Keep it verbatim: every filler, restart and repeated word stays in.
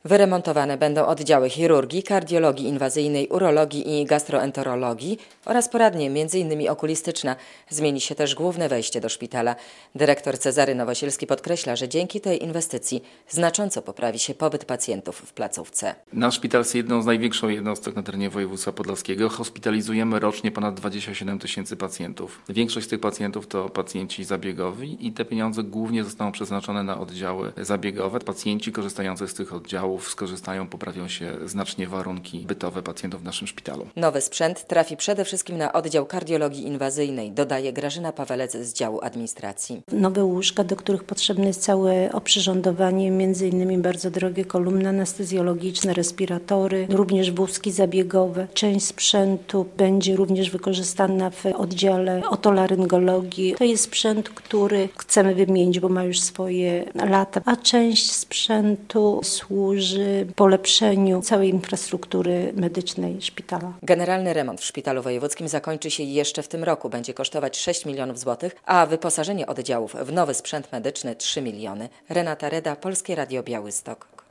Wyremontowane będą oddziały chirurgii, kardiologii inwazyjnej, urologii i gastroenterologii oraz poradnie, między innymi okulistyczna. Zmieni się też główne wejście do szpitala. Dyrektor Cezary Nowosielski podkreśla, że dzięki tej inwestycji znacząco poprawi się pobyt pacjentów w placówce. Nasz szpital jest jedną z największych jednostek na terenie województwa podlaskiego. Hospitalizujemy rocznie ponad dwadzieścia siedem tysięcy pacjentów. Większość z tych pacjentów to pacjenci zabiegowi i te pieniądze głównie zostaną przeznaczone na oddziały zabiegowe. Pacjenci korzystający z tych oddziałów skorzystają, poprawią się znacznie warunki bytowe pacjentów w naszym szpitalu. Nowy sprzęt trafi przede wszystkim na oddział kardiologii inwazyjnej, dodaje Grażyna Pawelec z działu administracji. Nowe łóżka, do których potrzebne jest całe oprzyrządowanie, między innymi bardzo drogie kolumny anestezjologiczne, respiratory, również wózki zabiegowe. Część sprzętu będzie również wykorzystana w oddziale otolaryngologii. To jest sprzęt, który chcemy wymienić, bo ma już swoje lata, a część sprzętu służy polepszeniu całej infrastruktury medycznej szpitala. Generalny remont w szpitalu wojewódzkim zakończy się jeszcze w tym roku. Będzie kosztować sześć milionów złotych, a wyposażenie oddziałów w nowy sprzęt medyczny trzy miliony. Renata Reda, Polskie Radio Białystok.